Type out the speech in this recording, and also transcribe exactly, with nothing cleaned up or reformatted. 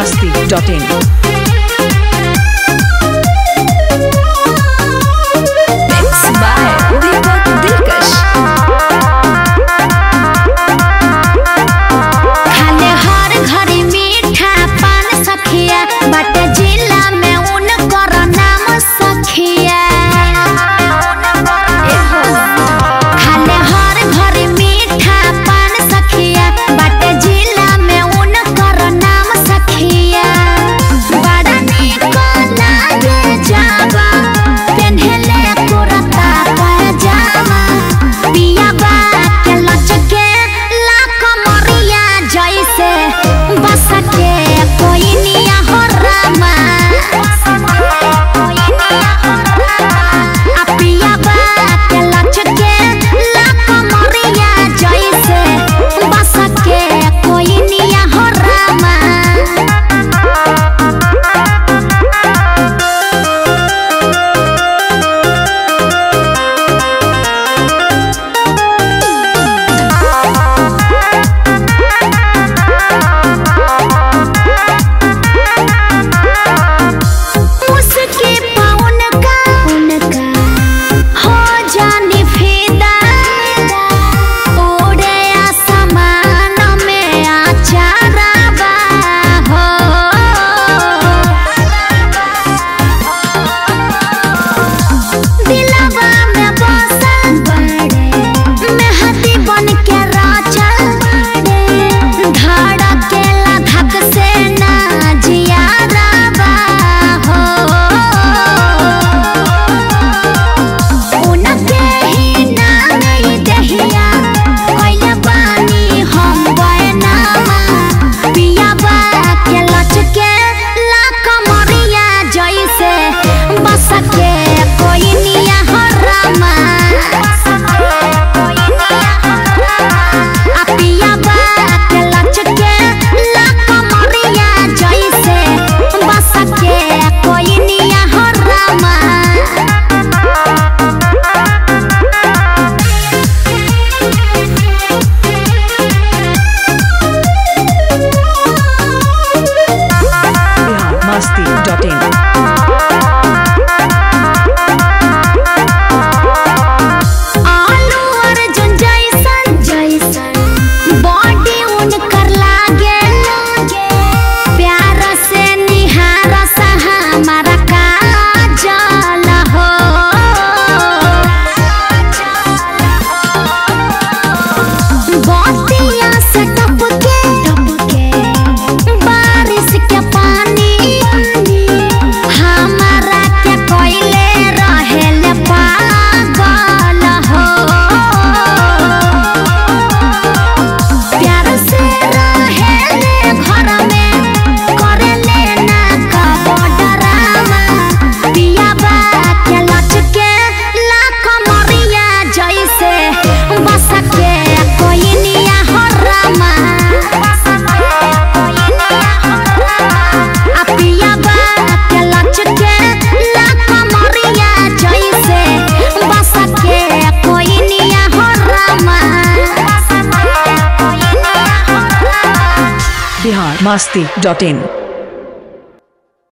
masti dot in. Mixed by Deepak Dilkash. खाले हर घड़ी मीठा पान सखिया बट जिला में उनकर नाम सखिया। खाले हर घड़ी मीठा पान सखिया बट जिला में उनकर नाम सखिया। बड़ा निक लागे जावा पेन्हले कुर्ता पजामा पिया बा के लचके लाख मरिया जैसे बस के कोई निया हो रामा। आ पिया बा के लचके लाख मरिया जैसे बस के कोई निया हो रामा। उसके पाउन का उनका हो जाने फिदा उड़े आसमान में आचारावा हो। दिलवा में बसल बड़े मेहदी बन के राचल बड़े धड़केला धक से ना जियारावा हो। उनके ही नाम ही दहिया कोइला बानी हम बैनामा पिया बा के लचके लाख मरिया जैसे बस के कोई निया हो रामा। आ पिया बा के लचके लाख मरिया जैसे बस के कोई निया हो रामा। Bihar masti dot in. आलू अर्जुन जैसन जैसन बॉडी उनकर लागे प्यार से निहार सा हमारा काजल हो। बतिया से टपके टपके बारिश के पानी हमारा के कोइले रहेले पागल हो। प्यार से रहेले घर में करेले ना कबो डरामा पिया बा के लचके लाख मरिया जैसे बस के कोई निया हो रामा। आ पिया बा के लचके लाख मरिया जैसे बस के कोई निया हो रामा। Bihar masti dot in.